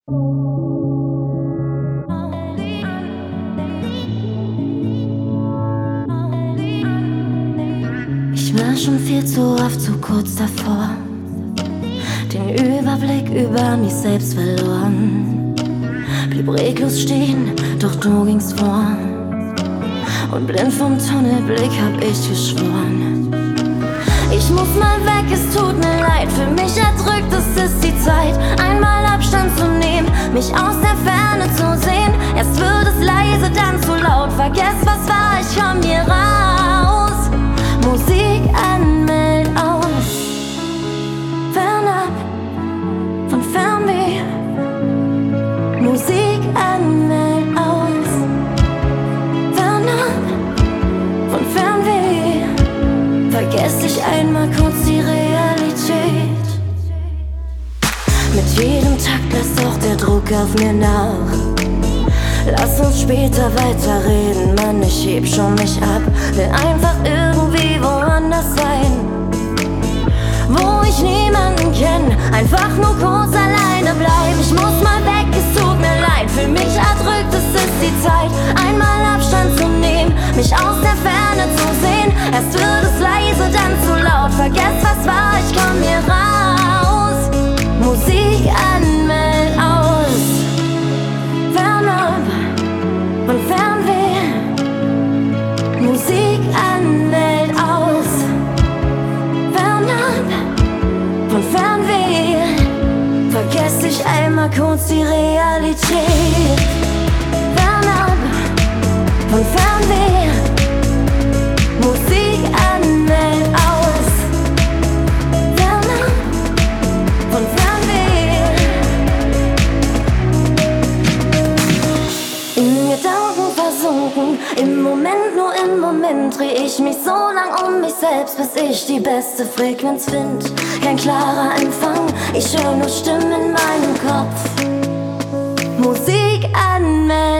Ich war schon viel zu oft zu kurz davor, den Überblick über mich selbst verloren. Blieb reglos stehen, doch du gingst vor. Und blind vom Tunnelblick hab ich geschworen. Ich muss mal weg, es tut mir leid. Für mich erdrückt, es ist die Zeit, einmal Abstand zu nehmen, mich aus der Ferne zu sehen. Erst wird es leise, dann zu laut. Vergess, was war, ich komm hier raus. Musik an, Meld aus. Fernab von Fernweh. Musik an, Meld aus. Fernab von Fernweh. Vergess ich einmal kurz die Realität. Mit jedem Takt lässt auch der Druck auf mir nach. Lass uns später weiterreden, Mann, ich heb schon mich ab. Will einfach irgendwie woanders sein, wo ich niemanden kenn, einfach nur kurz alleine bleib. Ich muss mal weg, es tut mir leid. Für mich erdrückt, es ist die Zeit, einmal Abstand zu nehmen, mich aus der Ferne zu sehen. Erst wird es leise, dann zu laut. Vergess, was war, ich komm hier raus. Musik an, Meld aus. Fernab von Fernweh. Musik an, Meld aus. Fernab von Fernweh. Vergess ich einmal kurz die Realität. Fernab von Fernweh. Musik an, Meld aus. Fernab von Fernweh. In Gedanken versunken, im Moment, nur im Moment dreh ich mich so lang um mich selbst, bis ich die beste Frequenz find. Kein klarer Empfang, ich hör nur Stimmen in meinem Kopf. Musik an, Meld